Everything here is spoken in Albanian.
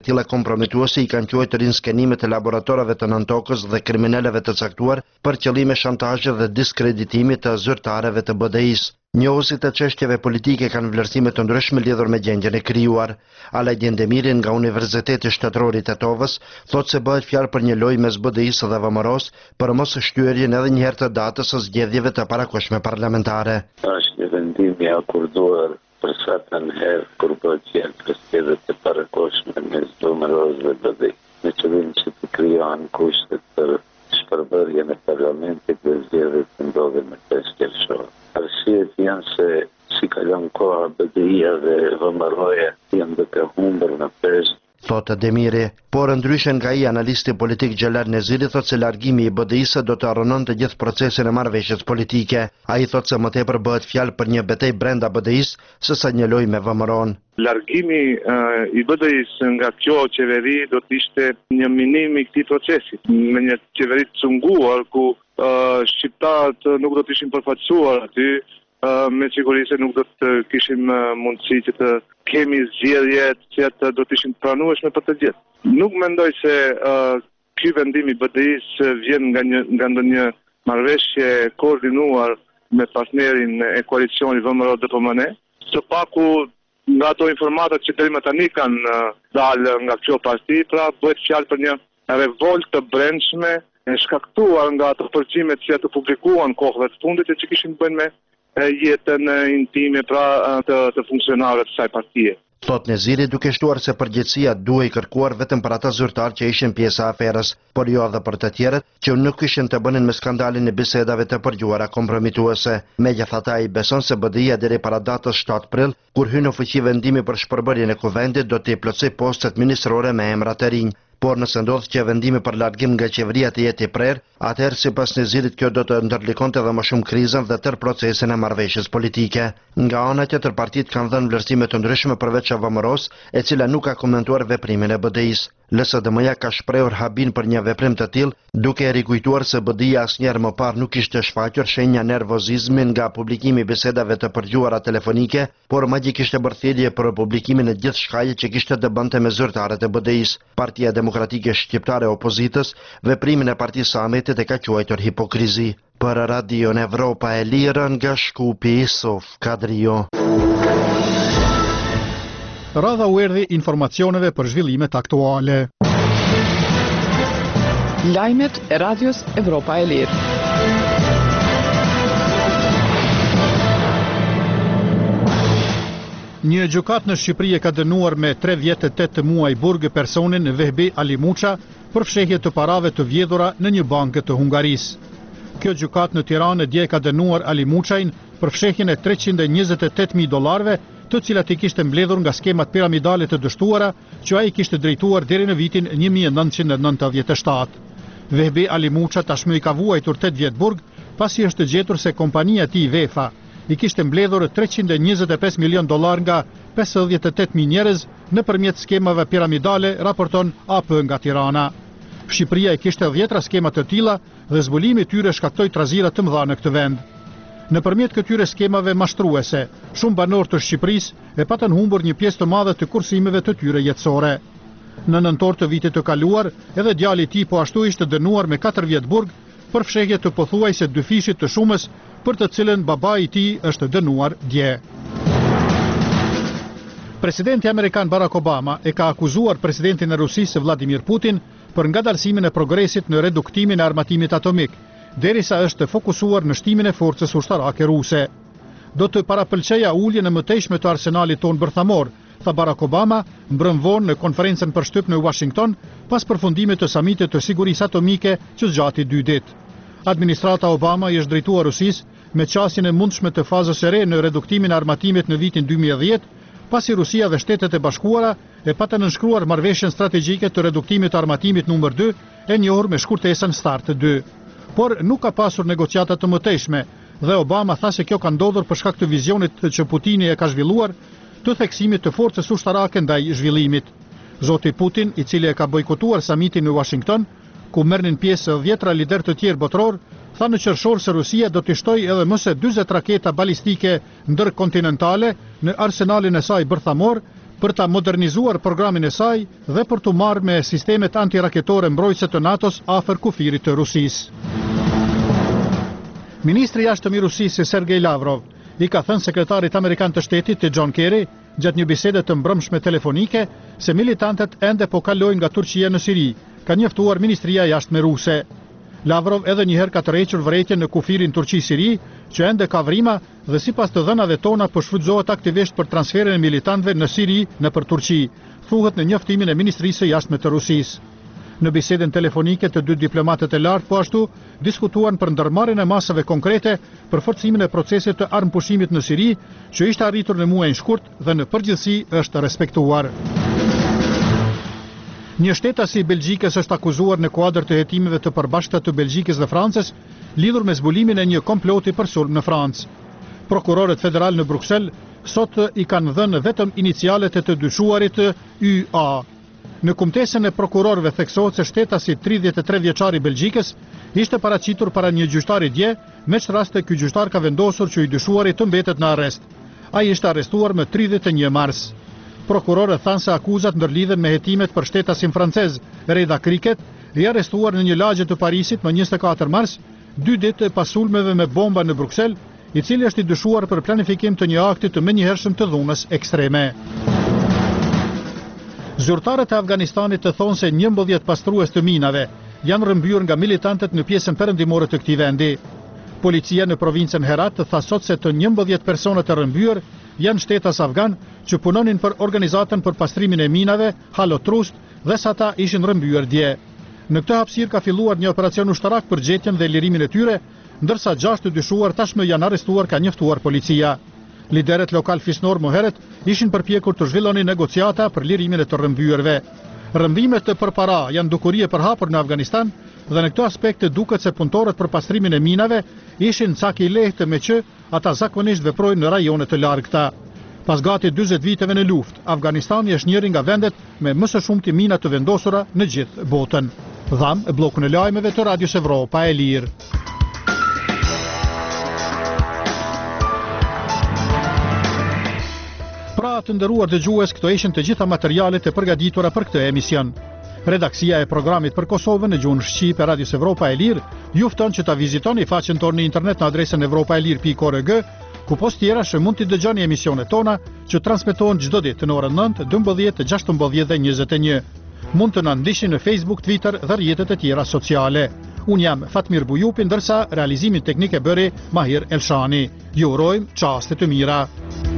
Tilla kompromituese I kanë quajtur rinskenimet e laboratorave të Nëntokës dhe kriminalëve të caktuar për qëllime shantazhi dhe diskreditimi të zyrtarëve të BDI-s. Njohësit e çështjeve politike kanë vlerësime të ndryshme lidhur me gjendjen e krijuar. Alajdin Demiri nga Universiteti Shtetëror I Tetovës thotë se bëhet fjalë për një lojë mes BDI-s dhe VMRO-s për mos shtyerjen edhe një herë të datës së zgjedhjeve të parakohshme parlamentare. Është një vendim I akorduar për satën herë kur bëhet fjalë për zgjedhjet e parakohshme mes VMRO-s dhe BDI, me qëllim që të krijohen kushtet për shpërbërjen e parlamentit dhe zgjedhjet që ndodhin në 5 qershor. Arsyet janë se si kalon koha BDI-ja dhe VMRO-ja janë duke humbur në pesh. Thotë Demiri, por ndryshe nga I analisti politik Xhelar Neziri thotë se largimi I BDI-së do të arrënonte gjithë procesin e marrëveshjes politike. Ai thotë se më tepër bëhet fjalë për një betejë brenda BDI-s sesa një lojë me VMRO-n. Largimi I BDI-s nga kjo qeveri do të ishte një minim I këtij procesi, me një qeveri të cunguar ku shqiptarët nuk do të ishin përfaqësuar aty, me siguri se nuk do të kishim mundësi që të kemi zgjedhje që do të ishin pranueshme për të gjithë. Nuk mendoj se ky vendim I BDI-s vjen nga ndonjë marrëveshje koordinuar me partnerin e koalicionit VMRO-DPMN. Së paku nga ato informatat që deri më tani kanë dalë nga kjo parti, pra bëhet fjalë për një revoltë të brendshme e shkaktuar nga ato përgjimet që të publikuan kohëve të fundit e që kishin bënë me jetën intime pra të funksionarëve të kësaj partie. Thot Neziri duke shtuar se përgjegjësia duhej kërkuar vetëm për ata zyrtarë që ishin pjesa e aferës, por jo edhe për të tjerët që nuk kishin të bënin me skandalin e bisedave të përgjuara kompromituese. Megjithatë ai beson se BDI-ja deri para datës 7 prill, kur hyn në fuqi vendimi për shpërbërjen e kuvendit, do të plotësoj postet ministrore me emra të rinj. Por nëse ndodh që vendimi për largim nga qeveria të jetë I prerë, atëherë sipas Nezirit kjo do të ndërlikonte edhe më shumë krizën dhe tërë procesin e marrëveshjes politike. Nga ana tjetër partitë kanë dhënë vlerësime të ndryshme përveç VMRO-s, e cila nuk ka komentuar veprimin e BDI-s. LSDM-ja ka shprehur habin për një veprim të tillë, duke rikujtuar se BDI-ja asnjëherë më parë nuk kishte shfaqur shenja nervozizmi nga publikimi I bisedave të përgjuara telefonike, por madje kishte bërë thirrje për publikimin e gjithë shkaqeve që kishte të bënte me zyrtarët e BDI-s. Partia Demokratike Shqiptare e Opozitës veprimin e Partisë së Ahmetit e ka quajtur hipokrizi. Për Radion Evropa e Lirë nga Shkupi, Sof Kadrio. Radha u erdhi informacioneve për zhvillimet aktuale. Lajmet e Radios Evropa e Lirë. Një gjykat në Shqipëri e ka dënuar me 3 vjet e 8 muaj burg personin Vehbi Ali Muça për fshehje të parave të vjedhura në një bankë të Hungarisë. Kjo gjykat në Tiranë dje ka dënuar Ali Muçajin për fshehjen e $328.000, të cilat I kishte mbledhur nga skemat piramidale të dështuara që ai kishte drejtuar deri në vitin 1997. Vehbi Ali Muça tashmë I ka vuajtur 8 vjet burg pasi është gjetur se kompania e tij Vefa I kishte mbledhur $325 milion nga 58.000 njerëz nëpërmjet skemave piramidale, raporton AP nga Tirana. Shqipëria I kishte 10 skema të tilla dhe zbulimi I tyre shkaktoi trazira të mëdha në këtë vend. Nëpërmjet këtyre skemave mashtruese, shumë banorë të Shqipërisë e patën humbur një pjesë të madhe të kursimeve të tyre jetësore. Në nëntor të vitit të kaluar, edhe djali I tij po ashtu ishte dënuar me 4 vjet burg për fshehje të pothuajse dyfishit të shumës, për të cilën babai I tij është dënuar dje. Presidenti Amerikan Barack Obama e ka akuzuar presidentin e Rusisë Vladimir Putin për ngadalësimin e progresit në reduktimin e armatimit atomik, derisa është fokusuar në shtimin e forcës ushtarake ruse. Do të parapëlqeja uljen e mëtejshme të arsenalit ton bërthamor, tha Barack Obama mbrëm vonë në konferencën për shtyp në Washington pas përfundimit të samitit të sigurisë atomike që zgjati 2 ditë. Administrata Obama I është drejtuar Rusisë me qasjen e mundshme të fazës së re në reduktimin e armatimit në vitin 2010, pasi Rusia dhe Shtetet e Bashkuara e patën nënshkruar marrëveshjen strategjike të reduktimit të armatimit numër 2, e njohur me shkurtesën START 2. Por nuk ka pasur negociata të mëtejshme dhe Obama tha se kjo ka ndodhur për shkak të vizionit që Putini e ka zhvilluar të theksimit të forcës ushtarake ndaj zhvillimit. Zoti Putin, I cili e ka bojkotuar samitin në Washington, ku merrnin pjesë 10 lider të tjerë botror, tha në qershor se Rusia do të shtojë edhe më se 40 raketa balistike ndërkontinentale në arsenalin e saj bërthamor, për ta modernizuar programin e saj dhe për të marrë me sistemet antiraketore mbrojtëse të NATO-s afër kufirit të Rusisë. Ministri i jashtëm i Rusisë Sergej Lavrov i ka thënë sekretarit amerikan të shtetit John Kerry gjatë një bisede të mbrëmshme telefonike se militantët ende po kalojnë nga Turqia në Siri, ka njoftuar Ministria e Jashtme ruse. Lavrov edhe njëherë ka tërhequr vërejtjen në kufirin Turqi-Siri, që ende ka vrima dhe sipas të dhënave tona po shfrytëzohet aktivisht për transferin e militantëve në Siri nëpër Turqi, thuhet në njoftimin e Ministrisë së Jashtme të Rusisë. Në bisedën telefonike të dy diplomatët e lartë po ashtu diskutuan për ndërmarrjen e masave konkrete për forcimin e procesit të armëpushimit në Siri, që ishte arritur në muajin shkurt dhe në përgjithësi është respektuar. Një shtetasi i Belgjikës është akuzuar në kuadër të hetimeve të përbashkëta të Belgjikës dhe Francës, lidhur me zbulimin e një komploti për sulm në Francë. Prokurorët federal në Bruksel sot i kanë dhënë vetëm inicialet e të dyshuarit YA. Në kumtesën e prokurorëve theksohet se shtetasi 33 vjeçar i Belgjikës ishte paraqitur para një gjyqtari dje, me që raste ky gjyqtar ka vendosur që i dyshuari të mbetet në arrest. Ai ishte arrestuar më 31 mars. Prokurorët thanë se akuzat ndërlidhen me hetimet për shtetasin francez Reda Cricket, i arrestuar në një lagje të Parisit më 24 mars, 2 ditë pas sulmeve me bomba në Bruksel, i cili është i dyshuar për planifikim të një akti të menjëhershëm të dhunës ekstreme. Zyrtarët e Afganistanit të thonë se 11 pastrues të minave janë rrëmbyer nga militantët në pjesën perëndimore të këtij vendi. Policia në provincën Herat tha sot se të 11 personat e rrëmbyer janë shtetas afgan që punonin për organizatën për pastrimin e minave Halo Trust dhe sa ata ishin rrëmbyer dje. Në këtë hapësirë ka filluar një operacion ushtarak për gjetjen dhe lirimin e tyre, ndërsa 6 të dyshuar tashmë janë arrestuar, ka njoftuar policia. Liderët lokal fisnor më herët ishin përpjekur të zhvillonin negociata për lirimin e të rrëmbyerve. Rrëmbimet të përpara janë dukuri e përhapur në Afganistan dhe në këtë aspekt duket se punëtorët për pastrimin e minave ishin cak i lehtë me që ata zakonisht veprojnë në rajone të largëta. Pas gati 40 viteve në luftë, Afganistani është njëri nga vendet me më së shumti mina të vendosura në gjithë botën. Dham e bllokun e lajmeve të Radios Evropa e Lirë. Pra të nderuar dëgjues, këto ishin të gjitha materialet e përgatitura për këtë emision. Redaksia e programit për Kosovën në gjuhën shqipe Radios Evropa e Lirë ju fton që ta vizitoni faqen tonë në internet në adresën evropaelir.org, ku post tjera që mund t'i dëgjoni emisionet tona që transmetohen çdo ditë në orën 9, 12, 16 dhe 21. Mund të na ndiqni në Facebook, Twitter dhe rrjetet e tjera sociale. Unë jam Fatmir Bujupi, ndërsa realizimin teknik e bëri Mahir Elshani. Ju urojmë çaste të mira.